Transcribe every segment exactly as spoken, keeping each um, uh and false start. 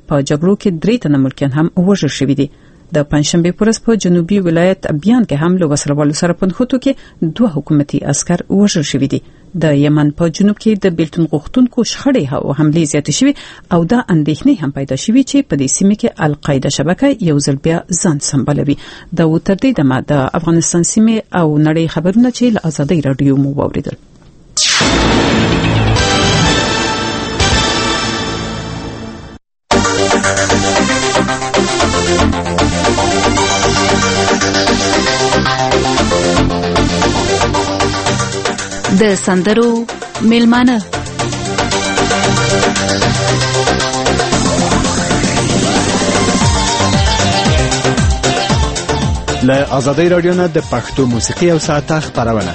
په جګړو کې درې تنه ملکیان هم وژل شوي دي. د پنځشنبه پر ورځ په جنوبي ولایت بیان کې هم له وسلوالو سره په نښتو کې دوه حکومتي عسكر وژل شوي دي. د یمن په جنوب کې د بیلتون غوښتونکو شخړې او حملې زیاتې شوي او دا اندېښنې هم پیدا شوي چې په دې سیمه کې القاعده شبکه یو ځل بیا ځان سمبالوي. د وتر دې دمه د افغانستان سیمه او نړۍ خبرونه چې له ازادۍ رادیو مو واوریدل. د سندرو میلمانه له ازادۍ رادیو نه د پښتو موسیقي او ساعته خبرونه.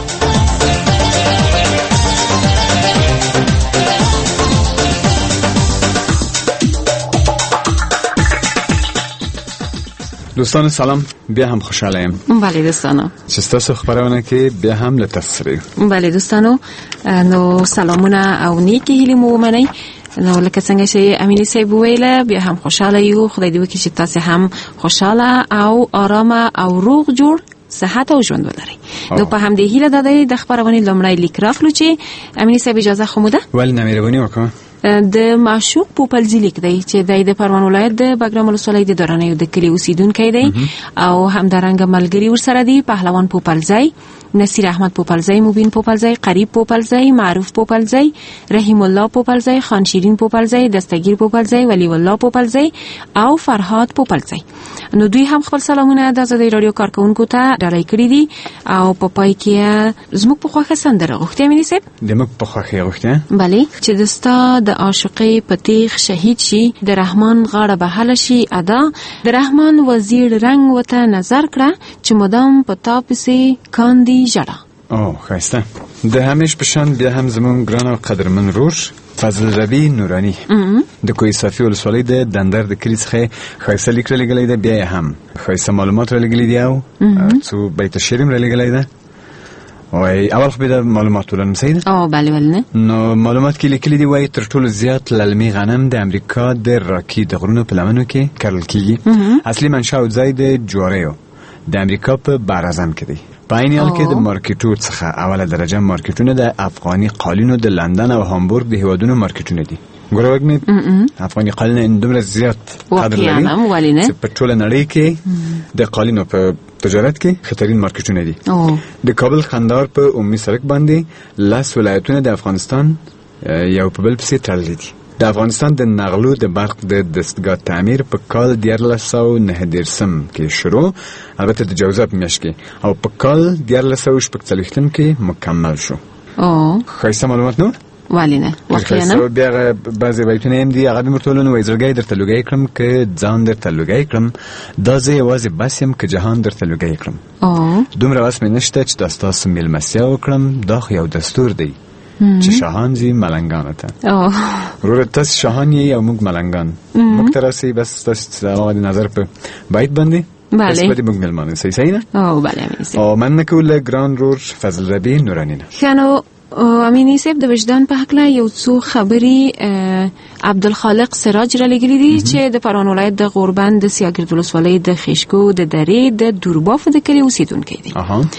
دوستان سلام، بیا هم خوشحاله یم. بله دوستانو، چې تاسو خبرونه کې بیا هم له تاسو سره. بله دوستانو، نو سلامونه او نیکی هیلې مو ومنئ. نو لکه څنګه چې امینی صاحب ویله، بیا هم خوشحاله یو. خدای دې وکړي چې تاسو هم خوشحاله او آرامه او روغ جوړ صحت او ژوند ولرئ. نو په همدې هیله د د خبرونې لومړی لیک راخلو چې امینی صاحب اجازه خو مو ده؟ ولې نه مهرباني وکړه. د معشوق پوپلزی لیک دی چې د پروان ولایت د بګرام ولسوالۍ د دورانیو د کلی اوسیدونکی دی او همدارنګه ملګری ورسره دی پهلوان پوپلزی، نصیر احمد پوپلزی، مبین پوپلزی، قریب پوپلزی، معروف پوپلزی، رحیم الله پوپلزی، خان شیرین پوپلزی، دستگیر پوپلزی، ولی الله پوپلزی او فرهاد پوپلزی. نو دوی هم خپل سلامونه د ازادۍ رادیو کارکونکو ته ډالۍ کړي دي او په پای کې زموږ په خوښه سندره غوښتې مینې صاحب. زموږ په خوښه غوښتې بله چې دستا د عاشقۍ په تیغ شهید شي، د رحمان غاړه بهله شي ادا، د رحمان وزیر رنگ وته نظر کړه چې مدام په تا پسې کاندي جړه. او خیسته د همیش پشان بیا هم زمون ګران او قدرمن روش فضل ربی نورانی د کوی صافی ولسوالۍ د دندر د کلی څخه خیسته لیک لګلې ده. بیا هم خیسته معلومات لګلې دي او څو بیت شیریم لګلې ده. وای اول خو به د معلومات ولنسید. او بله ولنه نو معلومات کې لیکلي دي وای تر ټولو زیات للمي غنم د امریکا د راکی د غرونو په لمنو کې کرل کیږي. اصلي منشأ او ځای د جوړیو د امریکا په بارازم کې دی. په عین حال کې د مارکیټو څخه اوله درجه مارکیټونه د افغاني قالینو د لندن او هامبورګ د هیوادونو مارکیټونه دي. ګوره وګنی افغاني قالین دومره زیات قدر لري چې په ټوله نړۍ کې د قالینو په تجارت کې خطرین مارکیټونه دي. د کابل خندار په عمومي سړک باندې لاس ولایتونه د افغانستان یو په بل پسې تړلي دي. د افغانستان د نغلو د برق د دستګاه تعمیر په کال دیارلس سوه نهه دېرشم کې شروع، البته د جوزا په میاشت کې، او په کال دیارلس سوه شپږ څلوېښتم کې مکمل شو. او ښایسته معلومات نو ولې نه واقعا بیا بعضې بیتونه هم دي هغه به مرتولون وایي زړګی درته لوګی کړم که ځان درته لوګی کړم، دا زه یوازې بس یم که جهان درته لوګی کړم. دومره وس مې نشته چې دا ستاسو میلمستیا وکړم، دا خو یو دستور دی چې شاهان زی ملنګانو ته. وروره تاسو شاهان یې او موږ ملنګان. موږ ته راسئ بس تاسو هغه د نظر په بیت باندې بله بس موږ میلمانه صحیح صحیح نه. او بله امینی صاحب او مننه کوو له ګران رور فضل ربی نورانی نه. ښه نو امینی صاحب د وجدان په هکله یو څو خبرې عبدالخالق سراج را لګلې دي چې د پروان ولایت د غوربند د سیاګرد ولسوالۍ د خیشکو د درې د دورباف د کلي اوسیدونکی دي.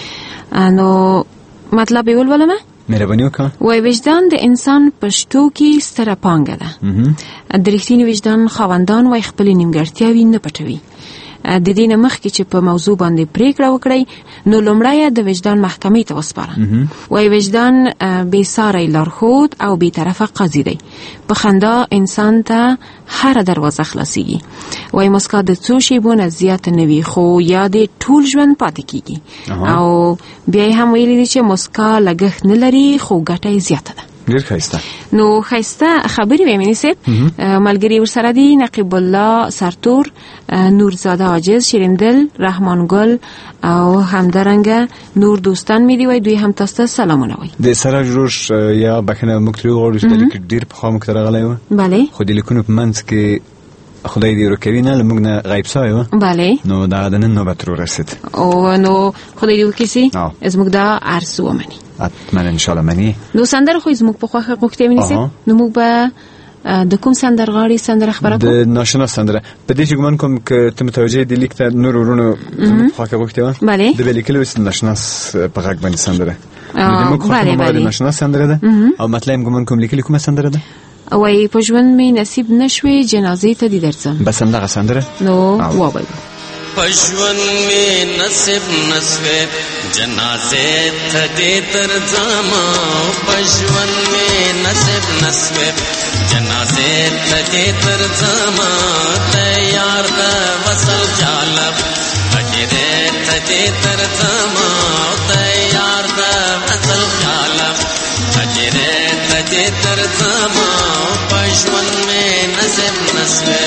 نو مطلب یې ولولمه. مهرباني وکړه. وای وجدان د انسان پښتو کې ستره پانګه ده. د رښتیني وجدان خاوندان وای خپل نیمګړتیاوې نه پټوي. د دې نه مخکې چې په موضوع باندې پریکړه وکړي نو لومړی د وجدان محکمې ته وسپاره. وای وجدان بې ساری لارښود او بې طرفه قاضي دی. په خندا انسان ته هر دروازه خلاصيږي. وای مسکا د څو شیبو نه زیات نه وي خو یاد ټول ژوند پاتې کیږي. او بیا هم ویلي دي چې مسکا لګښت نه لري خو ګټه زیاته ده. ډیر ښایسته. نو ښایسته خبرې وې مینې صاحب. ملګری ورسره دي نقیب الله سرتور، نورزاده عاجز، شیریندل، رحمان ګل او همدارنګه نور دوستان مې دی وای دوی هم تاسو ته سلامونه وای. د سراج روش یا بخنه مکتری غوړو چې لیک ډیر په خامو کې راغلی و. بله خو د لیکونو په منځ کې خدای دې ورکوي نه لمونږ نه غیب سوی و. بله نو دا د نن نوبت رو رسید. او نو خدای دې وکړي زموږ دا ارزو ومني. اتمنى ان شاء الله مني. نو سندره خو زموږ په خوخه غوښتې مې نو موږ به د کوم سندرغاړي سندره خبره کوم؟ د ناشنا سندره. په دې چې ګمان کوم ک ته متوجه دي لیک ته نور ورونو خو کې وخت و بله د لیکلو ناشنا په غږ باندې سندره. بله بله ناشنا سندره ده او مطلب ګمان کوم لیکل کومه سندره ده؟ وای په ژوند می نصیب نشوي جنازې ته دي درځم. بس همدغه سندره نو وای پښون می نصیب نسوي جنازه ته دې درځم. پښون می نصیب نسوي جنازه ته دې درځم. تیار د وصل جالب اجره ته دې درځم. تیار د وصل جالب اجره ته دې درځم. پښون می نصیب نسوي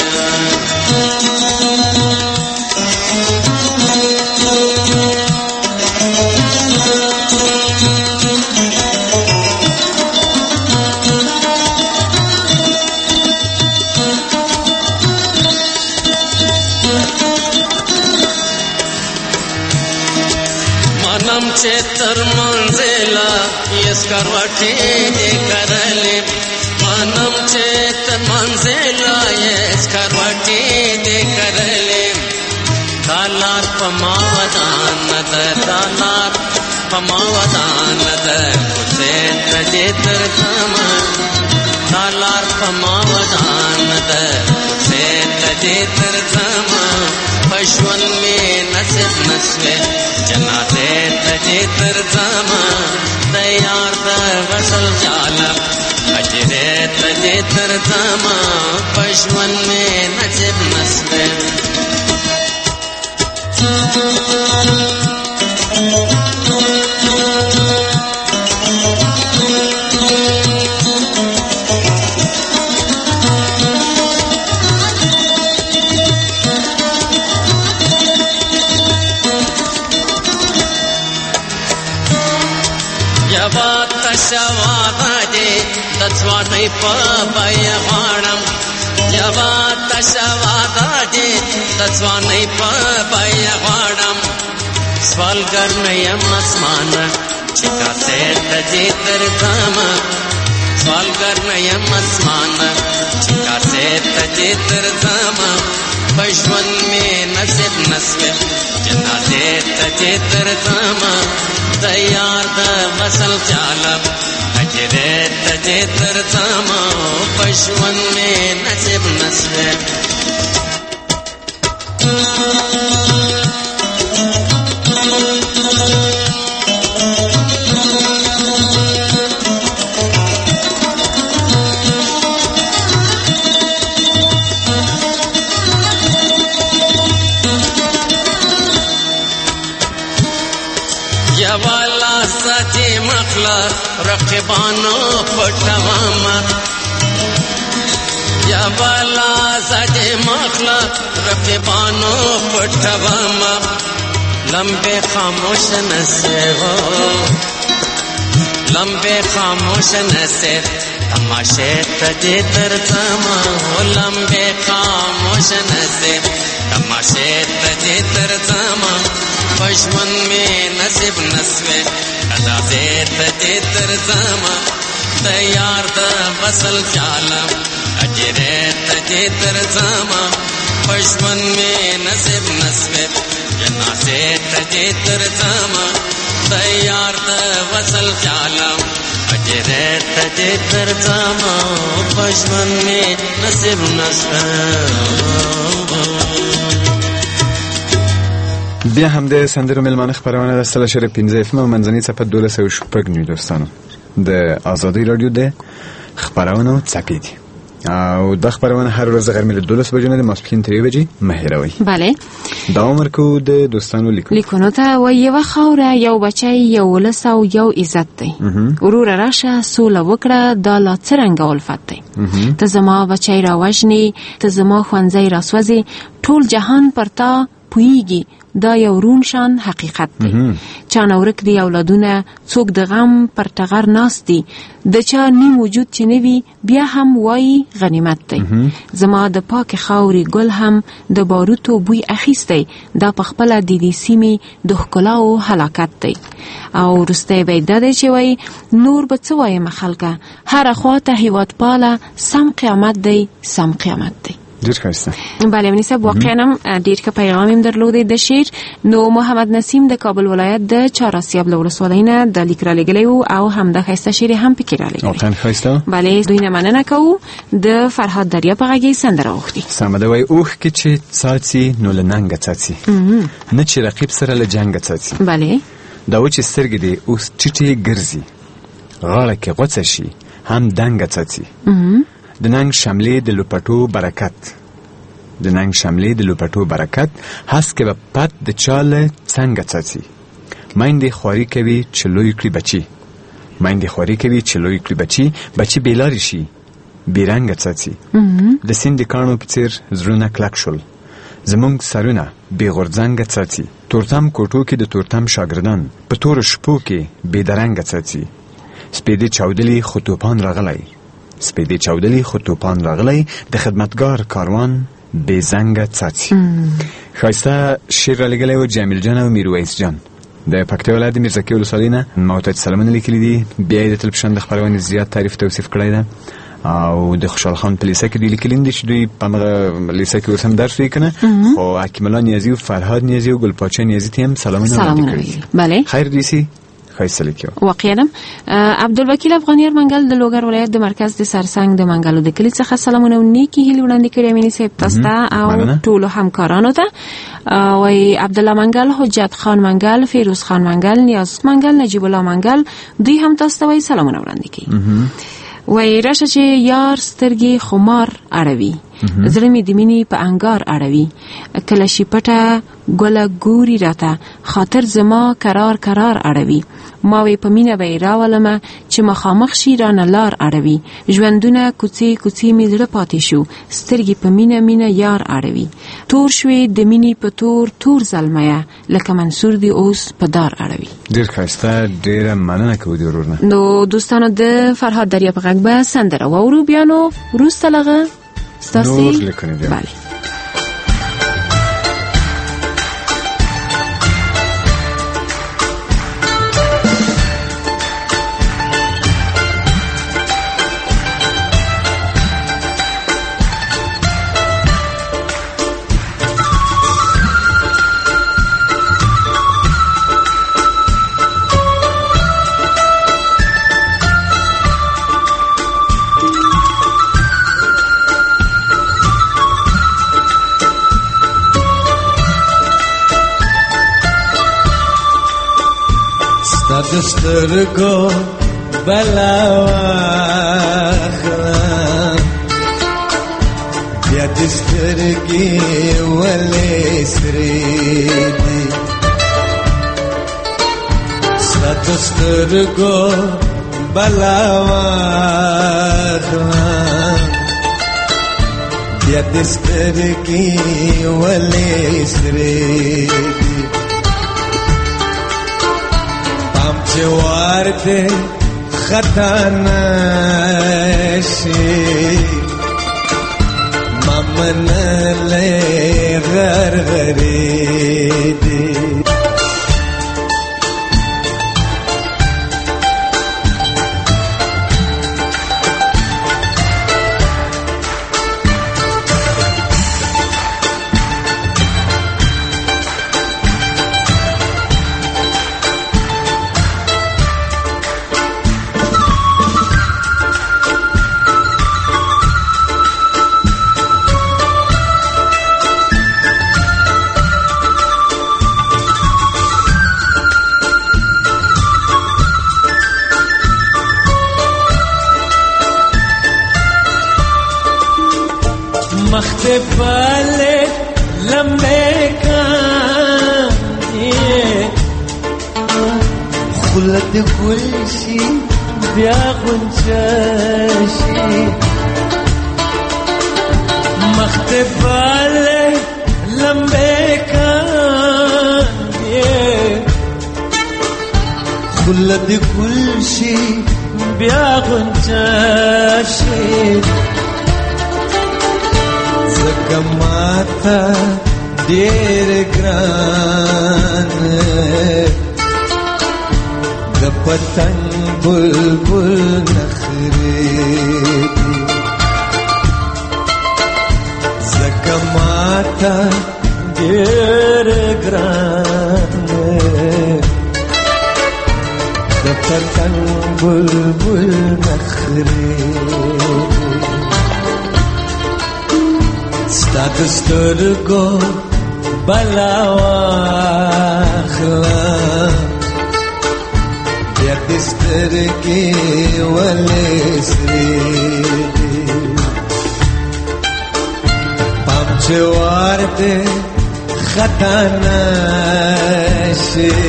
تر منزلا یس کروټې دې کرلې. مانم چې تر منزلا یس کروټې دې کرلې. دالار پما ودان ندر دالار پما ودان ندر کوڅه ته تر کما. دالار پما ودان ندر کوڅه ته تر کما. پښون می نصیب نسوي جنازه ته درځم. تیار د وصل جالب اجره ته درځم. پښون می نصیب نسوي شواغه دې د ځوانۍ په بیا غواړم. یوا تشواغه دې د ځوانۍ په بیا غواړم. سوالګر نه یم اسمانه چې کاسې ته دې درځم. سوالګر نه یم اسمانه چې کاسې ته دې درځم. پښون می نصیب نسوي جنازې ته دې درځم. تیار د وصل جالب اجره ته درځم. پښون می نصیب نسوي سچې مخلا رقیبانو پټوما. یا بالا سچې مخلا رقیبانو پټوما. لمبے خاموش نسے ہو لمبے خاموش نسے تماشے تجے درځما. ہو لمبے خاموش نسے تماشے تجے درځما. پښون می نصیب نسوي جنازه ته درځم. تیار د وصل جالب اجره ته درځم. پښون می نصیب نسوي جنازه ته درځم. تیار د وصل جالب اجره ته درځم. پښون می نصیب نسوي. بیا هم د سندرو ملمانه خبرونه د سل شر پنځه اف م منځنی صفه دولس او شپږ نیو دوستانو د آزادی رادیو د خبرونه چاپی دي او د خبرونه هر ورځ غرمه له دولس بجو نه د ماسپخین تری بجې مهیروي. بله دا عمر کو د دوستانو لیکو لیکونو ته و یو خوره یو بچی یو ولس او یو عزت دی. ورور راشه سوله وکړه دا لا څرنګه الفت دی. ته زما بچی را وژني ته زما خوانځي را سوځي ټول جهان پر تا پویږي دا یو رون شان حقیقت دی. چا نورک دی اولادونه څوک د غم پر ټغر ناست دی، د چا نیم وجود چې نوي بیا هم وایي غنیمت دی. زما د پاک خاورې ګل هم د باروتو بوی اخیستی، دا په خپله د دې سیمې د ښکلاو هلاکت دی. او وروستی بیت دا دی چې وایي نور به څه وایم خلکه، هره خواته هیواد پاله، سم قیامت دی سم قیامت دی. ډیر ښایسته. بله منی صاحب واقعا هم ډیر ښه پیغام هم درلودی د شعر. نو محمد نسیم د کابل ولایت د چهارسیاب له ولسوالۍ نه د لیک رالیږلی و او همدا ښایسته شعر هم پکې رالیږلی. واقعا ښایسته. بله دوی نه مننه کوو. د فرهاد دریا په غږ یې سندره غوښتي. سمه ده. وایي اوښکې چې څاڅي نو له ننګه څاڅي، نه چې رقیب سره له جنګه څاڅي. بله دا وچې سترګې دې اوس ټیټې ګرځي، غاړه کې غوڅه شي هم دنګه څاڅي. د ننګ شملې د لوپټو برکت، د ننګ شملې د لوپټو برکت، هسکې به پت د چاله څنګه څاڅي. میندې خواري کوي چې لوی کړي بچي، میندې خواري کوي چې لوی کړي بچي، بچي بېلارې شي بېرنګه څاڅي. د سیند د کاڼو په څېر زړونه کلک شول، زمونږ سرونه بې غورځنګه څاڅي. تورتم کوټو کې د تورتم شاګردان په تورو شپو کې بېدرنګه څاڅي. سپېدې چاودلي خو توپان راغلی، سپېدې چاودلي خو توپان راغلی، د خدمتګار کاروان بې زنګه څاڅي. ښایسته شعر رالیږلی و جمیل جان او میرویس جان د پکتیا ولایت د میرزکي ولسوالۍ نه. ما ته سلامونه لیکلي دي. بیا یې د تلپشن د خپرونې زیات تعریف توصیف کړی ده او د خوشحال خان په لیسه کې دوی لیکلي دي چې دوی په همغه لیسه کې اوس هم درس وایي که نه، خو حکیم الله نیازي و فرهاد نیازي و ګلپاچا نیازي ته هم سلامونه وړاندې کړي. بله خیر دیسي ښایسته لیکي. واقعا عبدالوکیل افغاني ارمنګل د لوګر ولایت د مرکز د سرسنګ د منګلو د کلي څخه سلامونه او نیکې هیلې وړاندې کړي امینې صاحب تاسو ته او ټولو همکارانو ته. وایي عبدالله منګل، حجت خان منګل، فیروز خان منګل، نیاز منګل، نجیب الله منګل، دوی هم تاسو ته وایي سلامونه وړاندې کړي. وایي راشه چې یار سترګې خمار اړوي، زړه مې د مینې په انګار اړوي، کله شي پټه ګله ګوري راته، خاطر زما کرار کرار اړوي. ما وی په مینه به راولمه چې مخامخ شي رانه لار اړوي، ژوندونه کوڅې کوڅې مې زړه پاتې شو، سترګې په مینه مینه یار اړوي. تور شوې د مینې په تور تور زلمیه، لکه منصور دی اوس په دار اړوي. ډیر ښایسته، ډیره مننه کوو د ورور نه. نو دوستانو د فرهاد دریا په غږ به سندره واورو، بیا نو وروسته لغه ستاسې نور لیکنې بیا. بله دسترگو بلاواخلم بیا دسترگی ولی سریدی ستا دسترگو بلاواخلم بیا دسترگی ولی سریدی جوار دے خطا نشی ممن لے غرغری دی بالک لمبے کانی خلد گلشی بیا غنچشی مخت بالک لمبے کانی ګل د ګل شي بیا غنچا شي زکه ماته ډېر ګران د پتنګ بلبل نخرې زکه ماته ډېر ګران د پتنګ بلبل نخرې ستا د سترګو بلا واخله بیا دې سترګې ولې سرې دي پام چې ورته خطا نشي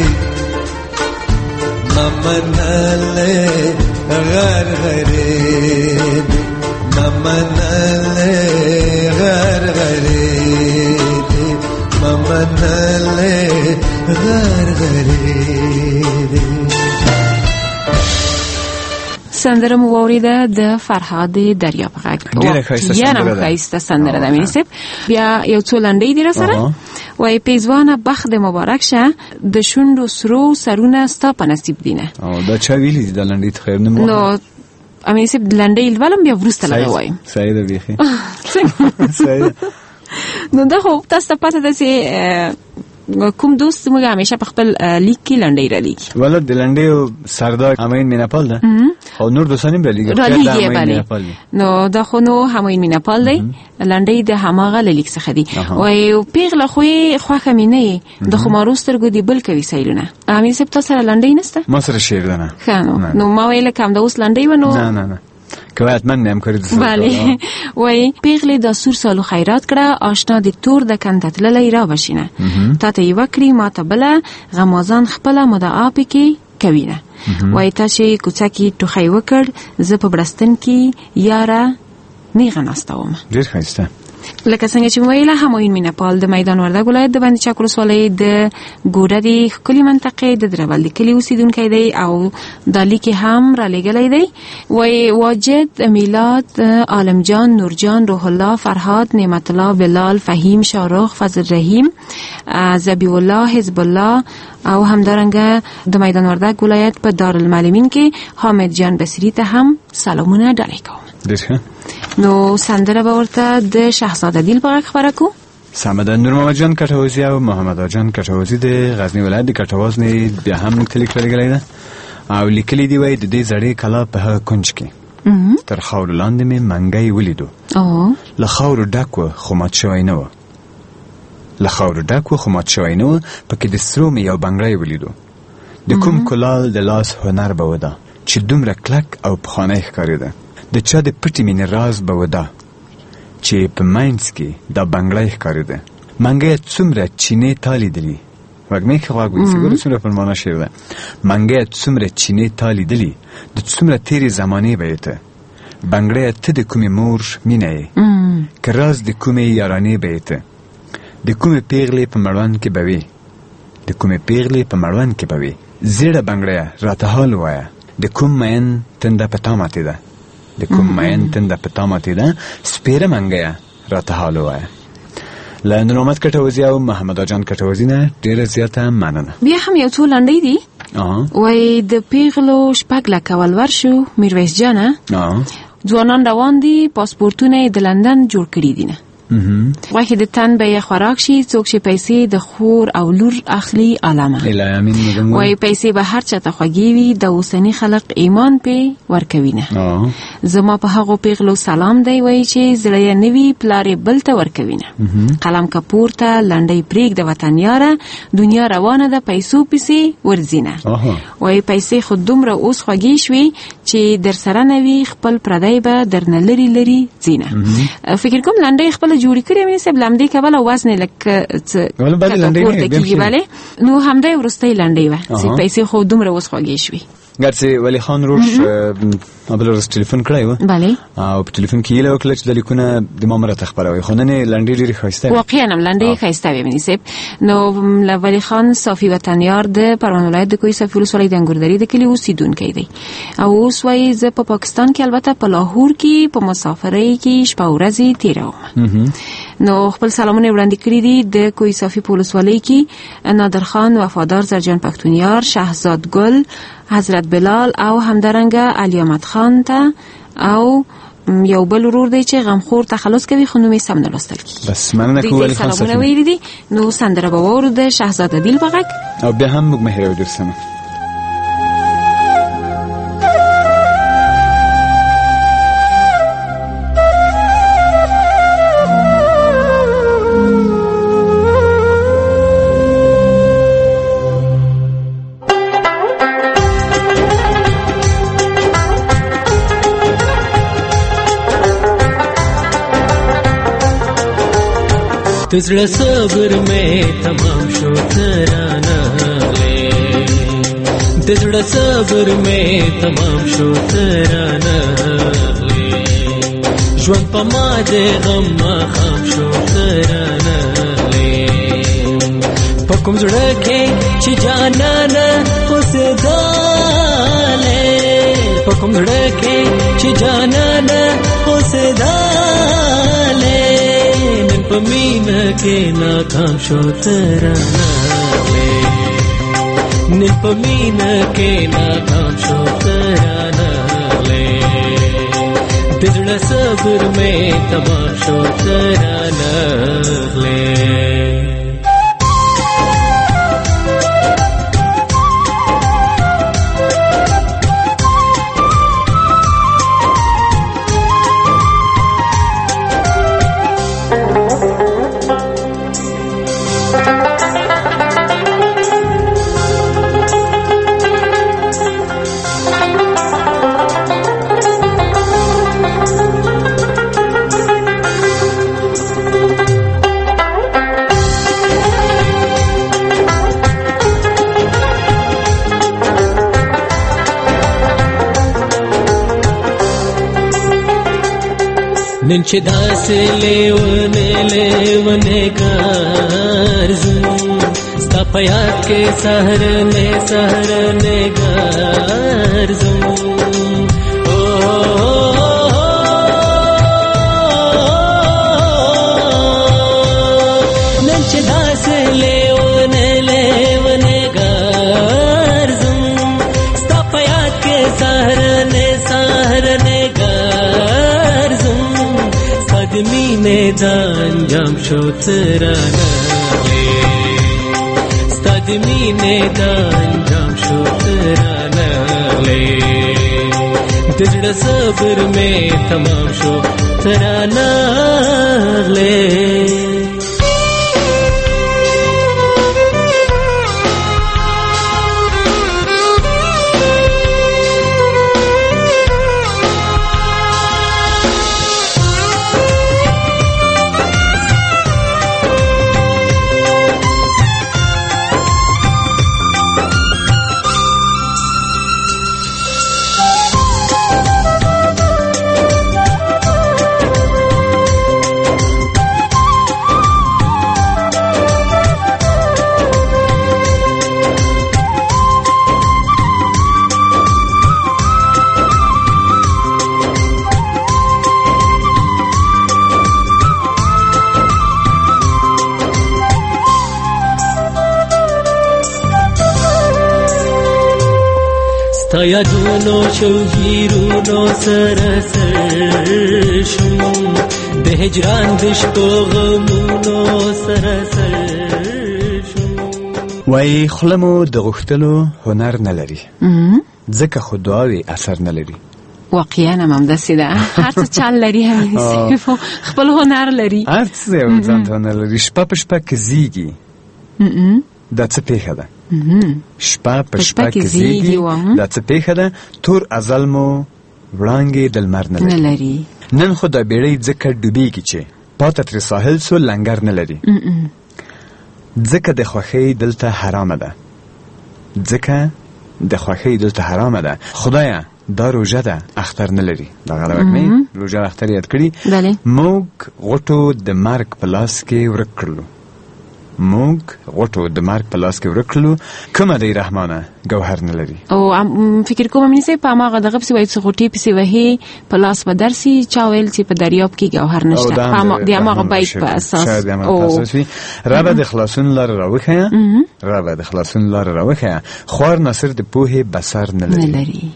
ممنلې غرغرې دي ممنلې غرغرې دي ممنلې غرغرې دي. سندره مو واوریده د فرهاد دریاب غږ یعنی خایسته سندره ده مینسب بیا یو څو لنډۍ دی را سره وای پیزوانه بخت مبارک شه د شونډو سرو سرونه ستا په نصیب دینه او دا چا ویلی د لنډۍ خیر نه نو امینسب لنډۍ ولم بیا ورسته لږه وایم صحیح ده بیخي صحیح نو دا خو تاسو ته پته ده چې کوم دوست موږ همیشه په خپل لیک کې لنډۍ را لیکي ولر د لنډۍ سردار همین میناپال ده او نور دوستانیم را لیکي را لیکي نو دا خو نو همین میناپال دی لنډۍ د هماغه لیک څخه دی او پیغله خو خوخه مینه د خمارو سترګو دی بل کوي سایلونه امین سپ تاسو سره لنډۍ نشته ما سره شعر ده نه نو ما ویل کوم د اوس لنډۍ ونو نه نه نه کوایت من نیم کړی بله وای پیغله د سور سالو خیرات کړه آشنا د تور د کندتللې را بشینه تا ته یو کړی ما ته بل غمازان خپل مدعا پکې کوینه وای تا چې کوڅکی ټوخی وکړ ز په برستن کې یاره نیغه ناستوم ډیر ښایسته لکه څنګه چې ویله همایون میناپال د میدان وردګ ولایت د باندې چاکر ولسوالۍ د ګوډه دی کلی منطقه د درول کلی اوسیدونکو دی او د لیک هم را لګلې دی وای واجد میلاد عالم جان نور جان روح الله فرهاد نعمت الله بلال فهیم شارخ فضل رحیم زبی الله حزب الله او همدارنګه د میدان وردګ ولایت په دارالمعلمین کې حامد جان بصری ته هم سلامونه ډالۍ کوم دغه نو سندره باورته د شاهزاده دیل په خبره کو سمده نور محمد جان کټوزی او محمد جان کټوزی د غزنی ولایت د کټواز نه بیا هم تلیک لګلای ده او لیکلی دی وای د دې زړې کلا په کونج کې تر خاور لاندې مې منګي ولیدو او له خاور ډکو خو مات شوی نه و له خاور ډکو خو مات شوی نه و پکې د سرو مې یو بنگړی ولیدو د کوم کلال د لاس هنر به ودا چې دومره کلک او پخوانی ښکارېده د چا د پټی مینې راز به ودا چې په ماینس کې دا بنگړی ښکارېده منګی څومره چینې تالی دلی وګمې کې واګوي څنګه څومره په معنا شوی ده منګی څومره چینې تالی دلی د څومره تیری زمانه به ته بنگړی ته د کومې مور مینه که راز د کومې یارانې به ته د کومې پیغلې په مړوند کې به وي د کومې پیغلې په مړوند کې به وي زیړه بنگړی راته حال وایه د کوم مین تنده په تا ماتې ده د کوم مین تنده په تا ماتې ده سپیره منګیه راته حال وایه له نورمت کټوزی او محمد جان کټوزی نه ډیره زیاته مننه بیا هم یو څو لنډۍ دي وای د پیغلو شپږ لکه ولور شو میرویس جانه ځوانان روان دي پاسپورتونه د لندن جوړ کړي دي نه واخې د تن به خوراک شي څوک چې پیسې د خور او لور اخلي علامه وای پیسې به هر چاته خوږي وي د اوسنی خلق ایمان په ورکوي نه زما په هغه پیغلو سلام دی وای چې زړه نوی پلارې بل ته ورکوي نه قلم کپور ته لنډۍ پریک د وطن یاره دنیا روانه ده پیسو پسې ورزینه وای پیسې خود دومره اوس خوږي شوي چې در سره نوي خپل پردای به درنه لري لري زینه فکر کوم لنډۍ خپل جوړی کړی مې سب لمدې کول او وزن لکه ولې باندې لنډۍ نو همدای ورستۍ لنډۍ و چې پیسې خو دومره اوس خوږی شوي ګرځي ولی خان روش ابل ورځ ټلیفون کړی و بله او په ټلیفون کې یې وکړل چې د لیکونه د مامره خبروي خو نن لنډې ډېرې ښایسته واقعا هم لنډې ښایسته وي منیسب نو ولی خان صافي وطنیار د پروان ولایت د کوی صافي ولسوالۍ د انګوردري د کلي اوسیدونکی دی او اوس وایي زه په پاکستان کې البته په لاهور کې په مسافرۍ کې شپه ورځې تیروم نو خپل سلامونه وړاندې کړي دي د کوی صافي په ولسوالۍ کې نادر خان وفادار زرجان پښتونیار شهزاد ګل حضرت بلال او همدارنګه علي احمد خان ته او یو بل ورور دی چې غمخور تخلص کوي خو نومې سم نه لوستل کیږي بس مننه کوم علي خان سلامونه ویلي دي نو سندره به واورو د شهزاد عدیل بغک او بیا هم موږ مهره ودرسنه تزړه صبر مې تمام شو ترانه لې تزړه صبر مې تمام شو ترانه لې ژوند په ما دې غم خام شو ترانه لې په کوم زړه کې چې جانانه اوسېدا لې په کوم زړه کې چې جانانه اوسېدا پمینا کې ناکام شو ترانه لې نن پمینا کې ناکام شو ترانه لې دزړه صبر مې تمام شو ترانه لې نن چې داسې لیونه لیونه ګرځم ستا په یاد کې سهرنې سهرنې ګرځم نن چې داسې لیونه لیونه ګرځم ستا په یاد کې سهرنې سهرنې مینه دا انجام شو ترانه لې ستاد مینه دا انجام شو ترانه لې دزړه صبر مې تمام شو ترانه لې ستا یادونو شوګیرونو سره سر شوم د هجران د شپو غمونو سره سر شوم وای خلمو د غختلو هنر نه لري ځکه خو دعاوي اثر نه لري واقعا هم داسې ده هر څه چل لري هم خپل هنر لري هر څه یو ځان هنر لري شپه په شپه کې زیږي دا څه پیښه ده شپه په شپه کې زیږي دا څه پیښه ده تور ازل مو وړانګې د لمر نه لري نن خو دا بیړۍ ځکه ډوبېږي چې پاته ترې ساحل سو لنګر نه لري ځکه د خوښۍ دلته حرامه ده ځکه د خوښۍ دلته حرامه ده. خدایا دا روژه ده اختر نه لري. دا غلط نه روژه اختر یاد کړی. بله موږ غټو د مرګ په لاس کې ورک کړلو. موږ غټو د مرګ په لاس کې ورک کړلو. کومه دی رحمانه ګوهر نه لري. او فکر کوم مې سه په ماغه دغه پسې وای څه غټي پسې وهي په لاس به درسي چا ویل چې په دریاب کې ګوهر نشته. په د ماغه بیت په اساس او رابه د خلاصون لار راوخه رابه د خلاصون لار راوخه خوار ناصر د پوهه بصر نه لري.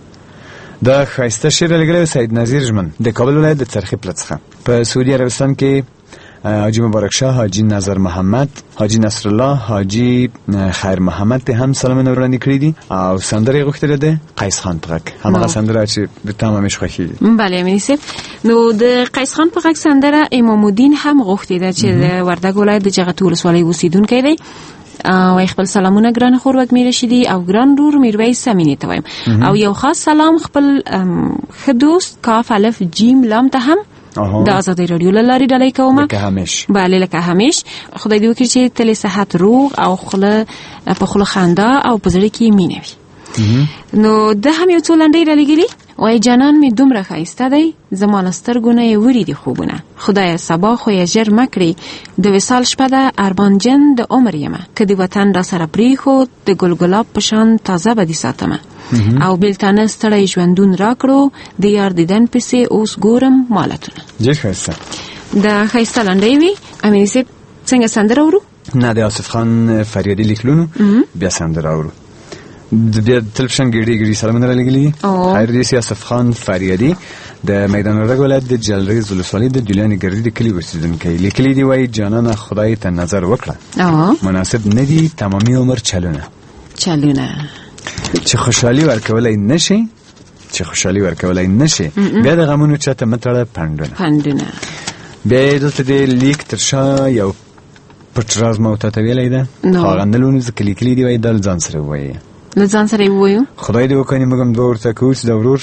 دا خایسته شعر لګره سید نذیر جمن د کابل ولایت د چرخی پلڅخه په سعودي عربستان کې حاجی مبارک شاه، حاجی نظر محمد، حاجی نصر الله، حاجی خیر محمد ته هم سلام نورانی کړی دي او سندره غوښتل ده قیس خان پغک همغه سندره چې به تمامش خوښي. بله منیسه نو د قیس خان پغک سندره امام الدین هم غوښتي ده چې د وردګ ولایت د جغتو ولسوالۍ اوسیدونکی دی او خپل سلامونه ګران خوروک مې رشیدي او ګران رور میرویس سمینی ته وایم او یو خاص سلام خپل خدوست کاف الف جیم لام ته هم د آزادۍ رادیو لاري ډالۍ کوم. لکه همیش. بله لکه همیش. خدای دې وکړي چې تل صحت روغ او خله په خله خندا او په زړه کې مینه وي. نو د هم یو څو لنډۍ رالیږلي وای جانان می دومره ښایسته دی زما له سترګو نه یې وړي دي خوبونه. خدایه سبا خو یې ژر مه کړې د وصال شپه ده ارمانجن د عمر یمه که د وطن را سره پرېښود د ګل ګلاب په شان تازه به دې ساتمه او بېلتانه ستړی ژوندون را کړو د یار دیدن پسې اوس ګورم مالتونه. ډېر ښایسته. د ښایسته لنډۍ وي. امیني صاحب څنګه سندره اورو؟ نه د آصف خان فریادي لیکلونو بیا سندره اورو. د بیا تلفشن ګډي ګډي سلامونه را لګلي. خیر دې آصف خان فریادي د میدان وردګ ولایت د جلریز ولسوالۍ د جلیانې ګردي د کلي اوسیدونکی. لیکلي دی وایي جانانه خدای ته نظر وکړه مناسب نه دي تمامي عمر چلونه چلونه چې خوشحالي ورکولای نشي چې خوشحالي ورکولای نشي بیا د غمونو چاته متړه پندونه پندونه. بیا دلته د لیک تر شا یو پټ راز مو ته ویلای ده خاغندلونو ځکه لیکلي دی وایي دل ځان سره وایي له ځان سره وایو خدای دې وکړي موږ هم دوه ورته کوو چې د ورور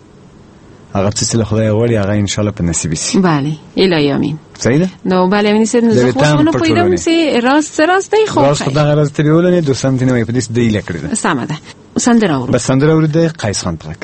هغه څه له خدای غواړي هغه ان شاء الله په نصیب شي. بله الهی امین. صحیح ده. نو بله امین سید زه خو ونه پوهیدم چې راست راست دی خو راست دا راست دی ولنه دو سم دینه په دې دی لیکل ده. سم ده. سندره اورو. بس سندره اورو د قیس خان پغک.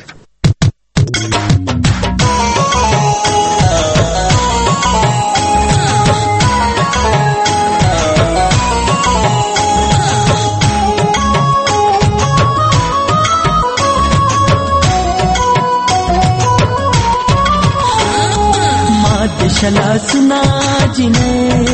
शला सुना जिने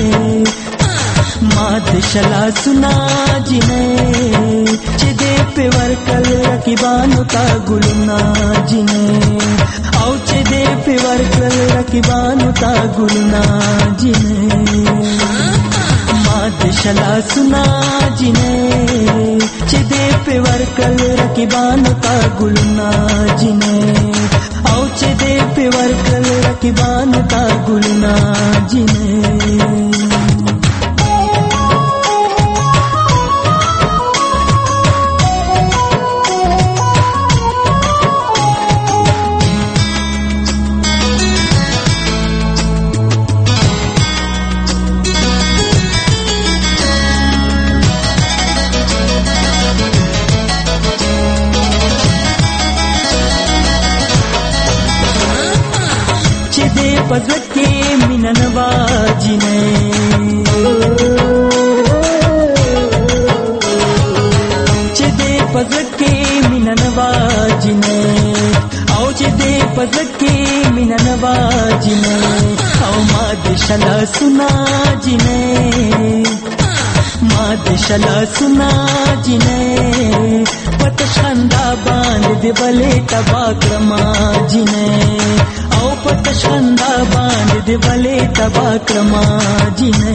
मात शला सुना जिने चिदे पे वर्कल रकीबानु का गुलना जिने औ चिदे पे वर्कल रकीबानु का गुलना जिने मात शला सुना जिने चिदे पे वर्कल रकीबानु का गुलना जिने औचे दे पे वर्कल रकीबान का गुलना जिने पजक के मिनन बाजिने चिदे पजक के मिनन बाजिने औ चिदे पजक के मिनन बाजिने औ माद शला सुना जिने माद शला सुना जिने पतशंदा बांध दे बले तबाक्रमा जिने पतशंदा बांध दे बले तबाक्रमा जिने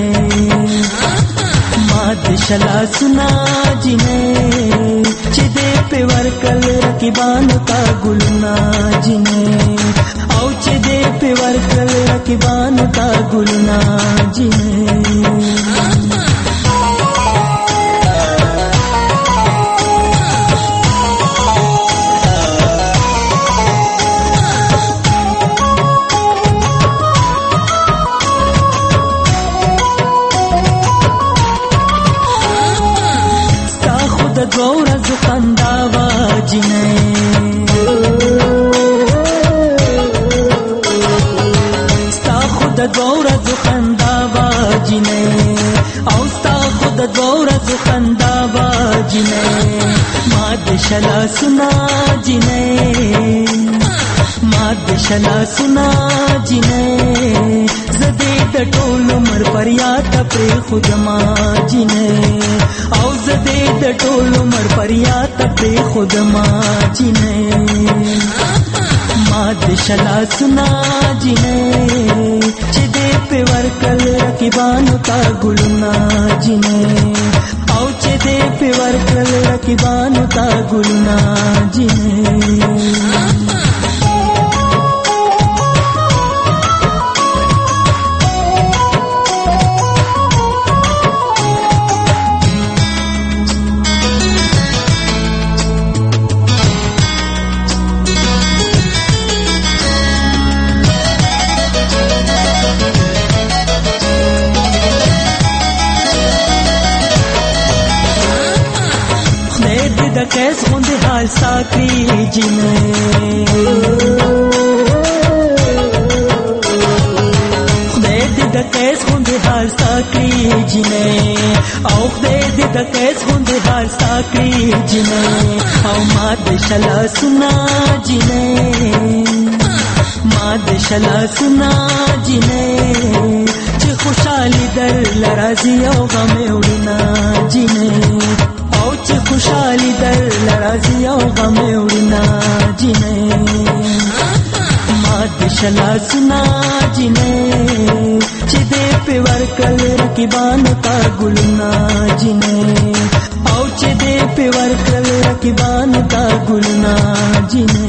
माद शला सुना जिने चिदे पे वर्कल रकीबान का गुलना जिने औ चिदे पे वर्कल रकीबान का गुलना जिने خود دور از خندا واجنه ستا خود دور از خندا واجنه او ستا خود دور از خندا واجنه ماد شلا سنا جنه ماد شلا سنا جنه زدی د ټول عمر فریاد پر خود ما جنه او زدی د ټول عمر فریاد پر خود ما جنه ماد شلا سنا جنه چې دې په ورکل رقیبانو تا ګلنا جنه او چې دې په ورکل رقیبانو تا ګلنا جنه کیس غوندې حال ساکړي جنه خدای دې د کیس غوندې حال ساکړي جنه او خدای دې د کیس غوندې حال ساکړي جنه او ما دې شلا سنا جنه ما دې شلا سنا جنه چې خوشالي در لرازي او غم وړنا جنه او چې خوشالي در لرازي او غم وړنا جنه ما دې شلا سنا جنه چې دې په ورکل رقیبانو تا ګلنا جنه او چې دې په ورکل رقیبانو تا ګلنا جنه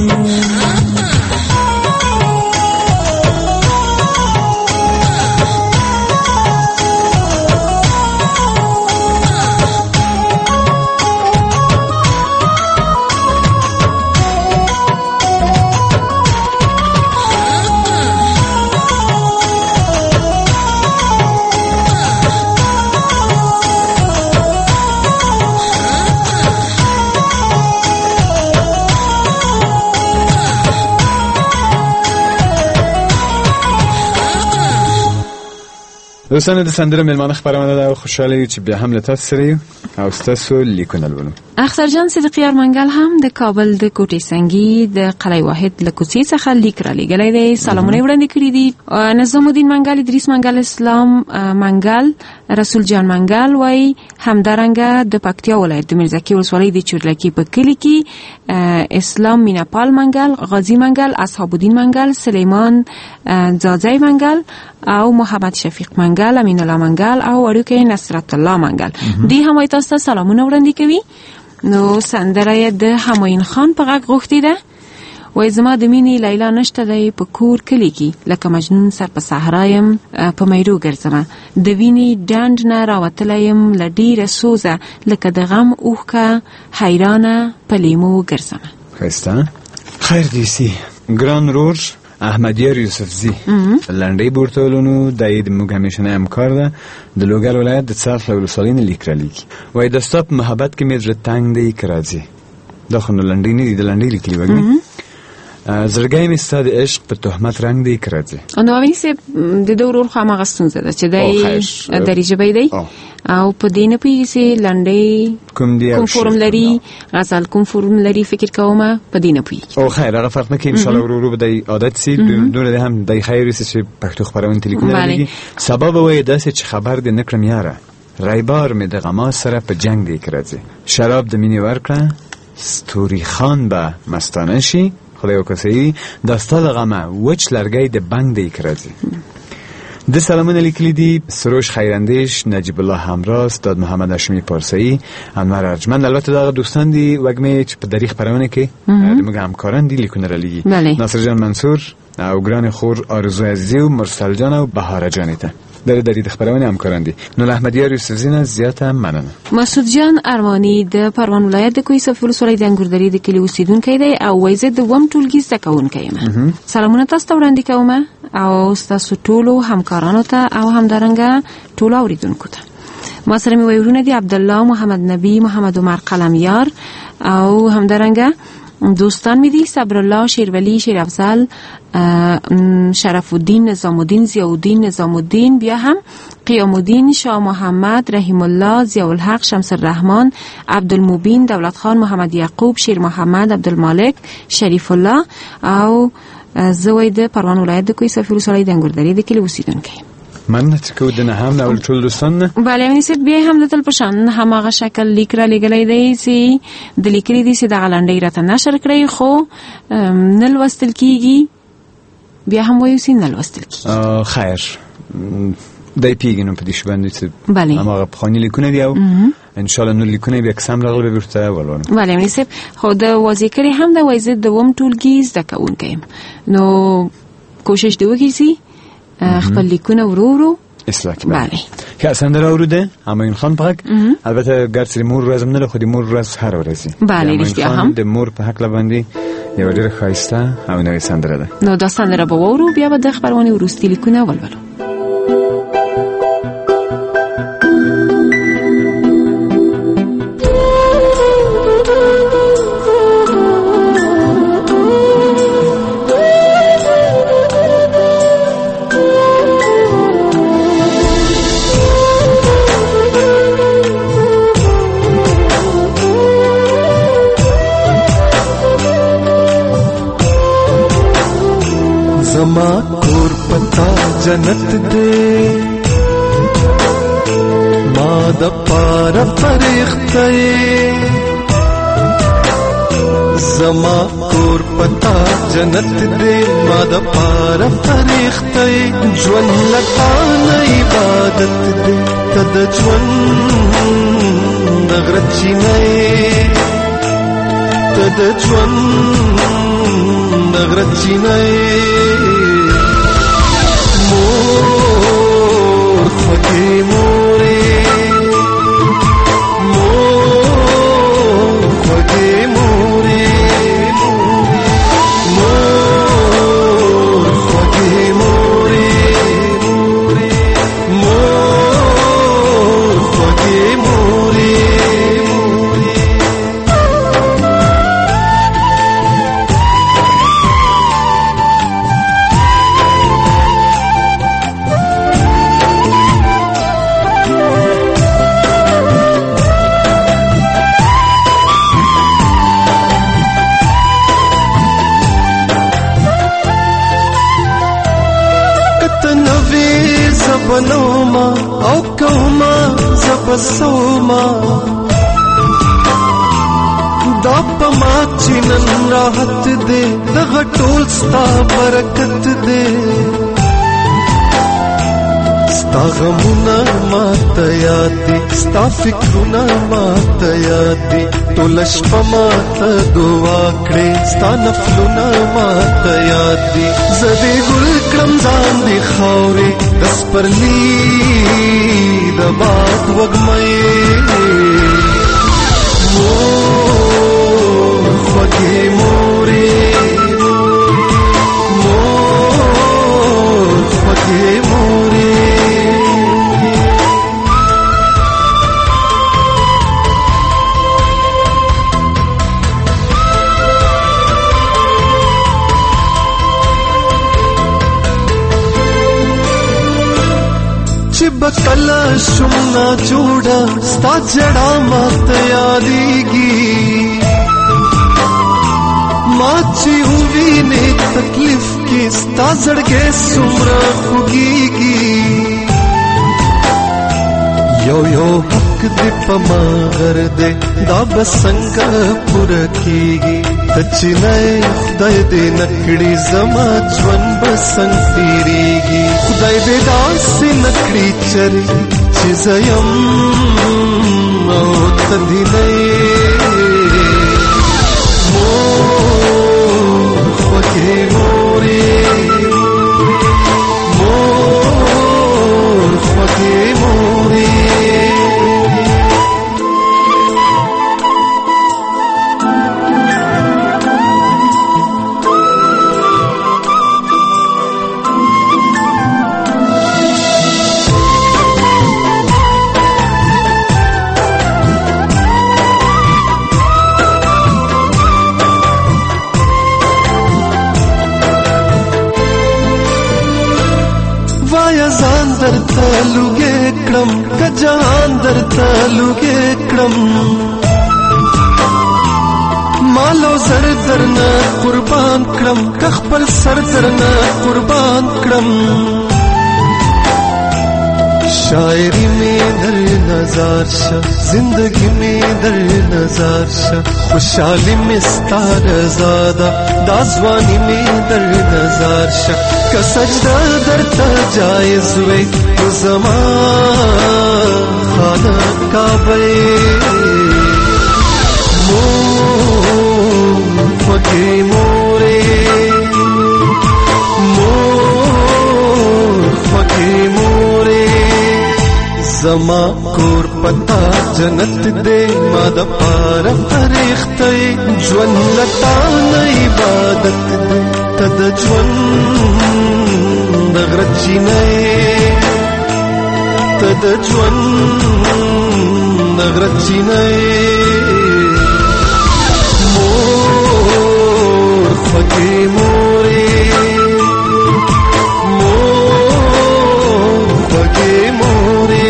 دوستان د سندره ملمانه خبرونه ده او خوشاله یو چې بیا هم له تاسو سره او تاسو لیکونه لولو. اختر جان صدیقی ارمنګل هم د کابل د کوټې سنگي د قلعه واحد له کوڅې څخه لیک را لګلې دی. سلامونه وړاندې کړی دي. نظام الدین منګل، ادریس منګل، اسلام منګل، رسول جان منګل وای همدارنګه د پکتیا ولایت د میرزکي ولسوالۍ د چورلکي په کلی کې اسلام میناپال منګل، غازی منګل، اصحاب الدین منګل، سلیمان زازای منګل او محمد شفیق منګل، امین الله منګل او وړوکی نصرت الله منګل. دی هم تاسو سلامونه وړاندې کوي. نو سندره د همایون خان په غږ غوښتې ده. وای زما د مینې لیلا نشته دی په کور کلی کې لکه مجنون سر په صحرایم په میرو ګرځم د وینې ډنډ نه راوتلی یم له ډېره سوزه لکه د غم اوښکه حیرانه په لیمو ګرځم. ښایسته خیر دیسی ګران رور احمدیار یوسفزی لنډۍ بورتولونو د عید موږ همیشنه همکار ده د لوګر ولایت د څرخ له ولسوالۍ نه لیک رالیکي. وایي د ستا په محبت کې مې زړه تنګ دی که راځې. دا خو نو لنډۍ نه دي، د لنډۍ لیکلي وګڼي. زړګی مې ستا د عشق په تهمت رنګ دی که راځې. نو اوینې صاحب د ده ورور خو هماغه ستونزه ده چې دی دري ژبی دی او په دې نه پوهېږي چې لنډۍ کوم فورم لري، غزل کوم فورم لري، فکر کومه په دې نه پوهېږي. او خیر هغه فرق نه کوي، انشاءالله ورو ورو به دی عادت سي. دونه دی هم دی خیر وسي چې پښتو خپرونې ته لیکونه لري. سبا به وایي داسې چې خبر دې نه کړم یاره، ریبار مې د غما سره په جنګ دی که راځې. شراب د مینې ورکړه ستوري خان به مستانه شي، خدای وکړي دا ستا د غمه وچ لرګی د بنګ دی که راځې. د سلامونه لیکلی دي سروش خیراندیش، نجیب الله همراه، استاد محمد هاشمی پارسایی، انور ارجمند. البته دا دوستان دي وګمې چې په دریخ خبرونه کې د موږ همکاران دي لیکونه را لګي. ناصر جان منصور او ګران خور آرزو عزیزی و مرسل جان او بهاره جان ته در دری د خبرونه همکاران دي. نو احمدیار یوسفزی نه زیاته مننه. مسعود جان ارمانی د پروان ولایت د کوی صفی ولسوالۍ د انګوردری د کلی اوسیدونکی دی او وایي د وم ټولګي زده کوونکی یم. سلامونه تاسو ته وړاندې کوم او تاسو ټولو همکارانو ته او همدارنګه ټولو اوریدونکو ته. ما سره مې ویورونه دي عبد الله، محمد نبی، محمد عمر قلمیار او همدارنګه دوستان می دي صبر الله، شیرولی، شیر افضل، شرف الدین، نظام الدین، ضیاء الدین، نظام الدین، بیا هم قیام الدین، شاه محمد، رحیم الله، ضیاء الحق، شمس الرحمن، عبدالمبین، دولت خان، محمد یعقوب، شیر محمد، عبدالمالک، شریف الله او زوی د پروان ولایت د کوی سفیر سړی د انګوردری د کلی اوسیدونکي. من چې کو د نه هم نو ټول دوستان نه bale منیسب بیا هم د تل پشان هماغه شکل لیک را لګلې دی چې د لیکلې دي چې د غلنډې راته نشر کړی خو نل وستل کیږي بیا هم وایو چې نل وستل کیږي. خیر دای پیګنو په دې شباندې چې bale هماغه په خونی لیکونه دی او ان شاء الله نو لیکونه به قسم راغلی به ورته ولونه. bale منیسب خو د وظیفه هم د وایزه د ووم ټولګي زده کوونکم نو کوشش دی وکړي چې خپل لیکونه ورو ورو اصلاح کړي. bale که سندره اوروده همین خان پاک البته ګرځي مور ورځم نه خو د مور ورځ هر ورځ. bale رښتیا هم د مور په حق لباندې یو ډېر خاصه او نوې سندره ده. نو دا سندره به ورو بیا به د خبرونه ورستي لیکونه ولولو. زما کور پتا جنت دے ما د پار فرښتې زما کور پتا جنت دے ما د پار فرښتې ژوند لتا نه عبادت دے تد ژوند غرچی نه تد ژوند غرچی نه مور خوږې مورې مور خوږې مورې مور خوږې مورې مور خوږې مورې بنوما او کوما زبسوما دا پما چنن راحت دے دغه ټول ستا برکت دے ستا غمونه ماته یاد دي ستا فکرونه ماته یاد دي ټول شپه ماته دعا کړې ستا نفلونه ماته یاد دي زه دې ګل کړم ځان دې خاورې د سپرلي د باد وږمې مور خوږې مورې مور خوږې مورې بکلا شمنا جوڑا ستا جڑا مات یادیگی ماچی ہوئی نے تکلیف کی ستا زڑگے سمرا خوگیگی یو یو حق دی پما غر دے دا بسنگا پورا کیگی تچنائے خدای دے نکڑی زما جون بسنگ تیریگی خدای دے دا سی نکڑی چری چیزایم او تندی نئے مور خوږې مورې مور خوږې مورې لوګې کړم که جهان درته لوګې کړم مالو زر درنه قربان کړم که خپل سر درنه قربان کړم شاعری میں در نظر شا زندگی میں در نظر شا خوشحالی میں ستار زادا دازوانی میں در نظر شا که سجدہ در تا جائز وی تو زمان خانہ کعبے مور فکی مورے مور فکی مورے زما کور پتا جنت دے ما د پار فرښتې ژوند لتا نه عبادت دے تد ژوند د غرچی نه تد ژوند د غرچی نه مور فکی مورې مور فکی مورې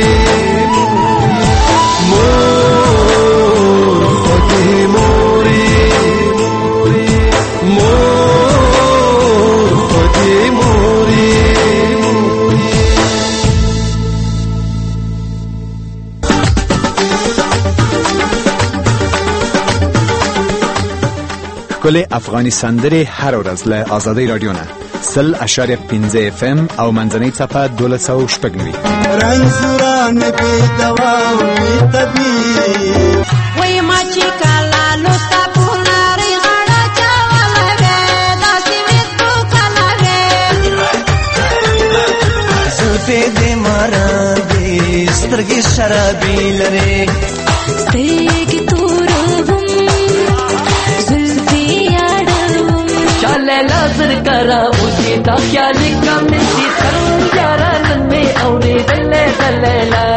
کل افغانی سندرې هر ورځ له آزادۍ رادیو نه سل اشاریه پنځه اف ام او منځنۍ څپه دولس سوه شپږ نوي رنځوران بې دوا او بې طبیب وایي ما چې کله لوستا پونارې غاړه چاوله وې داسې مې تو کله وې زلفې دې مارا دې سترګې شرابي لرې سترګې تورهم لازر کرا اسی دا خیال کم سی تھرم جاران میں اوری دلے دلے لا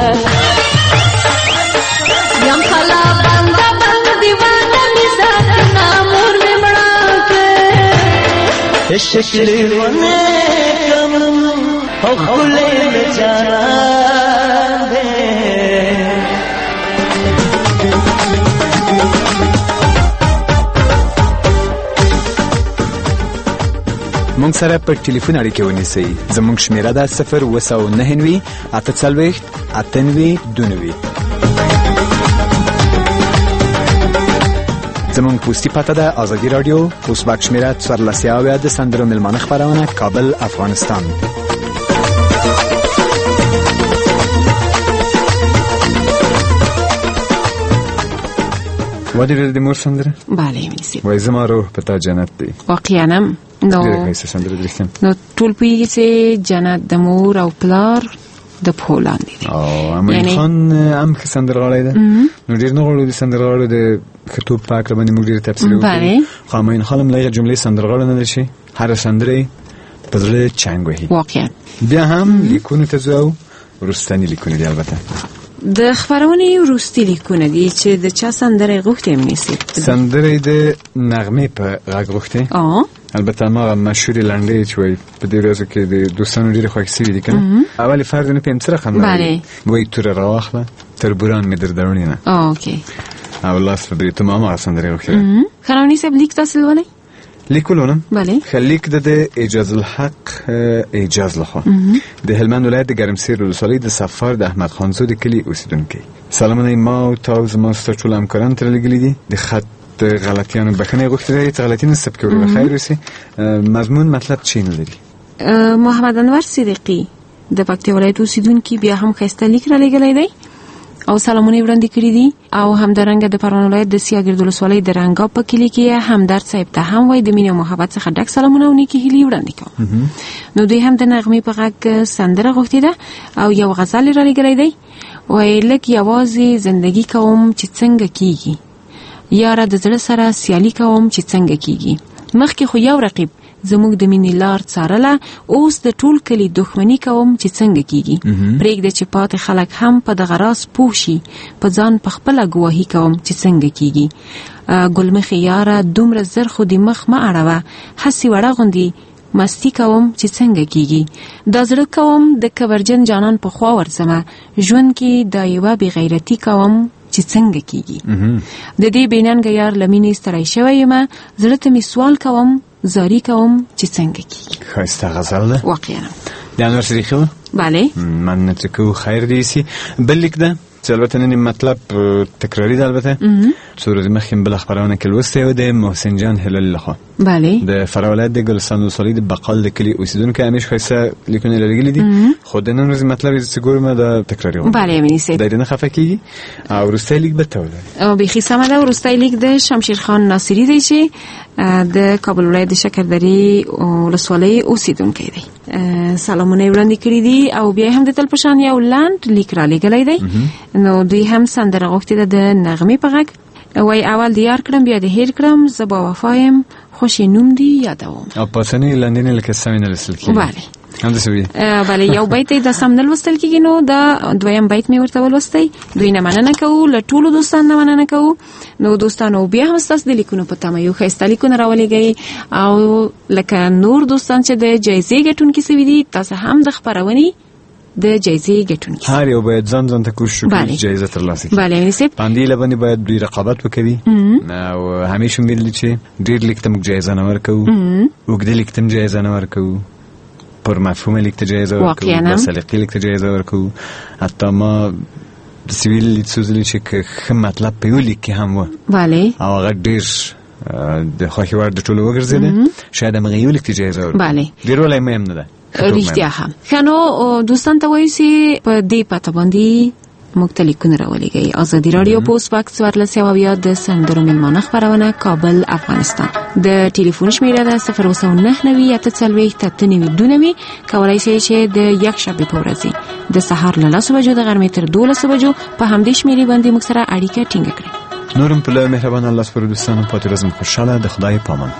یم خلا بندہ بند دیوانا نسات نامور میں بڑا کے شکل ونے کم او خلے میں جاران دے مونږ سره په ټلیفون اړیکه ونیسئ. زموږ شمیره ده صفر اوه سوه نهه نوي اته څلوېښت اته نوي دوه نوي. زموږ پوسټي پته ده آزادي رادیو، پوسټ باکس شمیره څوارلس اویا د سندرو میلمانه خپرونه، کابل، افغانستان. وادي د مور سندره؟ بله میسی وای زما روح پتا جنت دی. واقعا نو ډېره ښایسته سندره درسته. نو ټول پوهېږي چې جنت د مور او پلار د پښو لاندې دی. او امین خان هم ښه سندرغاړی ده. نو ډېر نه غواړو د سندرغاړو د ښه توب په هکله باندې موږ ډېرې تبصرې وکړو، خو امین خان هم له هغې جملې سندرغاړی نه دی چې هره سندره یې په زړه چنګ وهي. واقعا بیا هم لیکونو ته ځو، وروستني لیکونه دي البته د خبرونې وروستي لیکونه دي چې د چا سندره غوښتې هم نیسي. سندره د نغمې په غږ غوښتې، البته هماغه مشهورې لنډۍ چې وایي په دې ورځو کې د دوستانو ډېرې خوښې سوي دي که نه. اول یې فرض نه پوهېم څه رقم لري، وایي توره راواخله تر بوران مې در دروڼې نه، او لاس په بریتوم هماغه سندرې غوښتې ده. خانوني صاحب لیک تاسو لولئ؟ لیک ولولم. بله. لیک د اعجاز الحق اعجاز لخوا د هلمند ولایت د ګرمسیر ولسوالۍ د سفار د احمد خانزو د کلي اوسیدونکی. سلامونه ما او تاسو زما ستاسو ټول همکاران تر لګلې دي. د خط غلطیانو بخښنه غوښتل دي، ته غلطی نسب کوي بخیر وسی. مضمون مطلب چی نه لري. محمد انور صدیقی د پکتیا ولایت اوسیدونکی بیا هم خسته لیک را لګلې دی او سلامونه وړاندې کړی دي، او همدارنګه د پروان ولایت د سیاګرد ولسوالۍ د رنګا په کلی کې همدرد صاحب ته هم وای د مینې او محبت څخه ډک سلامونه او نیکی هیلې وړاندې کوم. نو دوی هم د نغمې په غږ سندره غوښتې ده او یو غزل را لګلې دی، وای لکه یوازې زندگی کوم چې څنګه کیږي، یاره د زړه سره سیالي کوم چې څنګه کیږي، مخکې خو یو رقیب زموږ د مینې لار څارله، اوس د ټول کلی دښمني کوم چې څنګه کیږي، پرېږده چې پاتې خلک هم په دغه راز پوه شي، په ځان په خپله ګواهي کوم چې څنګه کیږي، ګلمخې یاره دومره زر خو د مخ مه اړوه، هسې وړه غوندې مستی کوم چې څنګه کیږي دا زړه کوم د کبرجن جانان په خوا ورځم ژوند کې دا یو بی غیرتی کوم چې څنګه کیږي د دې بیننګ یار لمینې ستړی شوی یم زړه ته می سوال کوم زاری کوم چې څنګه کیږي خسته غزل ده واقعا د انور شریخو بله من نتکو خیر دیسی بل لیک ده چې البته نن مطلب تکراری ده البته څو ورځې مخکې بل خبرونه کې لوسته و د محسن جان هلال لخوا بله د فراولت د ګلستان وصالي د بقال د کلی اوسیدونکو همیش خاصه لیکونه لري دي خو د نن ورځې مطلب چې ګورم دا تکراری و بله مینه سي دا نه خفه کیږي او ورسته لیک به تول او به خصمه دا ورسته لیک د شمشیر خان ناصری دی چې د کابل ولایت شکردری ولسوالۍ اوسیدونکو دی سلامونه وړاندې کړی دي او بیا هم د تل پشان یو لاند لیک را لګلای دی نو دوی هم سندره غوښتي ده د نغمې په غږ وای اول دیار کړم بیا د هیر کړم زبا وفایم خوشی نوم دی یادوم او پاسنی لاندینه لکه سمینه لسل کی بله هم د سوي بله یو بیت د سم نه لوستل کیږي نو دا دویم بیت می ورته ولوستي دوی نه مننه کوو له ټولو دوستان نه مننه کوو نو دوستانو بیا هم تاسو د لیکونو په تمه یو خسته لیکونه راولېږئ او لکه نور دوستان چې د جایزې ګټونکي سوي دي تاسو هم د خبرونې د جایزې ګټونکي هر یو باید ځان ځان ته کوشش وکړي جایزه ترلاسه کړي بله نسب باندې لبنه باید دوی رقابت وکړي او همیشه ملي چې ډیر لیکتم جایزه نه ورکو وګړي لیکتم جایزه نه ورکو پر مفهوم لیکته جایزه ورکو سلیقې لیکته جایزه ورکو حتی ما سیویل لیکسوزلی چې خ مطلب په یو لیک کې هم و بله او هغه ډیر د خوښي وړ د ټولو وګرځیدل شاید هغه یو لیکته جایزه ورکو بله ډیر ولای مهم نه ده رښتیا هم خنو دوستان ته وایي چې په دې پته باندې مختلف کونه راولېږي ازادي رادیو پوسټ باکس ورلس او بیا د سندرو میلمانه خبرونه کابل افغانستان د ټلیفون شمیره ده صفر وسو نه نوي اته څلوي ته نوي دونوي کولای شئ چې د یک شنبه په ورځ د سهار له لاسو بجو د غرمې تر دولسو بجو په همدې شمیرې باندې موږ سره اړیکه ټینګ کړئ نورم په لاره مهربان الله سپارو دوستانو پاتې ورځم خوشاله د خدای پامان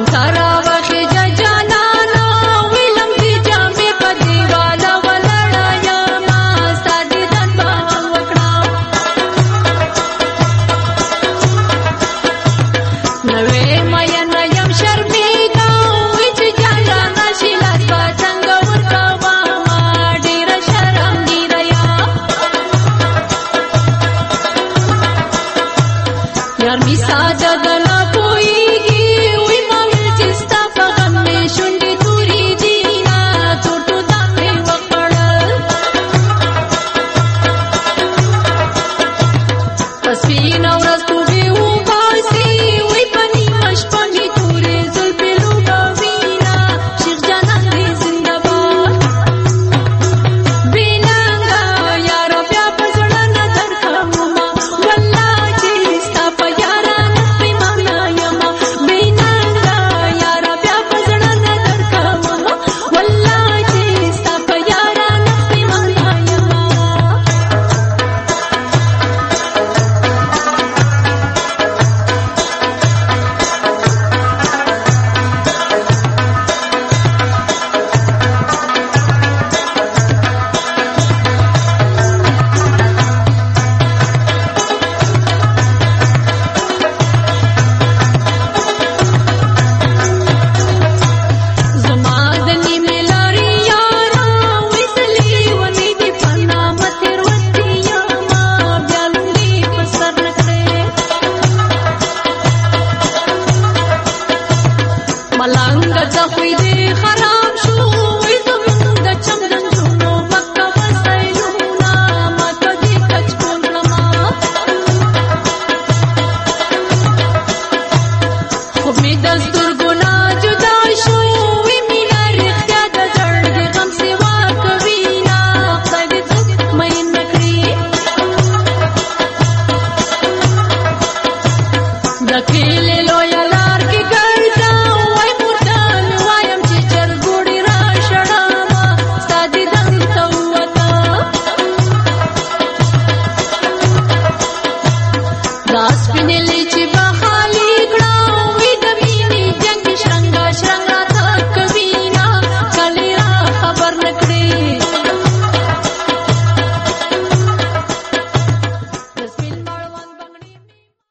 Tara wa khija jana na wilam di jame pa diwala wala ګرمي ساده د نه پوهېږي وی ما ویل چې ستا په غم مې شونډې تورې دي نه تور توتان مې وخوړل په سپینه ورځ توبې وباسي وی په نیمه شپه مې تورې زلفې لوبوي نه شیخ جانان دې زنده باد بې ننګه یاره بیا په زړه نه درکومه والله چې ستا په یارانه پښېمانه یمه بې ننګه یاره بیا په زړه نه درکومه والله چې ستا په یارانه پښېمانه یمه زما د نیمې لارې یاره ویسلې ونې دې په نامه تېروتې یمه بیا لوندې په سر نه کړې ملنګه څه خوی دې خراب شو وی زمونږ د چم د نجونو مکه وسایلونه ماته دې کچ کول کړمه خوب مې د سترګو نه جدا شو وی مینه رښتیا د زړګي غم سوا کوي نه خدای دې څوک مین نه کړي د کلي لویه لار کې ګرځم وای مورته مې وایم چې چرګوړي را شړمه ستا دیدن ته ووتم دا سپینې لیچې